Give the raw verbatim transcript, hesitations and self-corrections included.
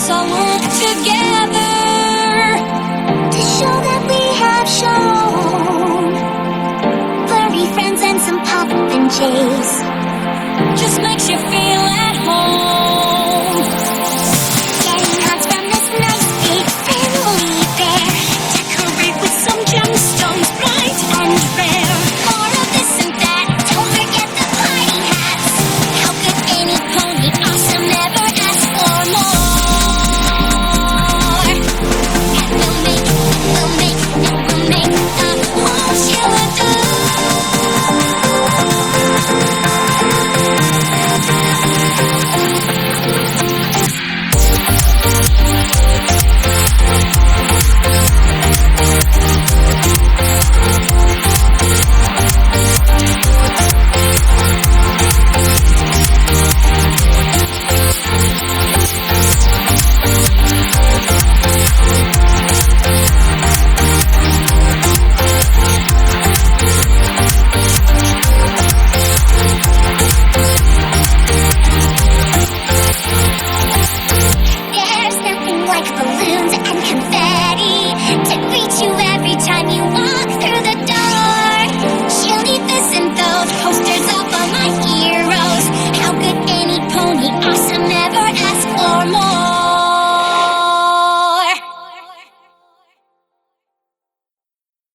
let's all work together to show that we have shown furry friends and some pop and chase. just makes you feel at home. Getting hugs from this nice big friendly bear. Decorate with some gemstones, bright and rare. More of this and that. Don't forget the party hats. How could any pony awesome never ask for more? And we'll make, we'll make, and we'll make a whole chillado. There's nothing like balloons and confetti to greet you every time you walk through the door. She'll need this and those posters of all my heroes. How could any pony awesome never ask for more?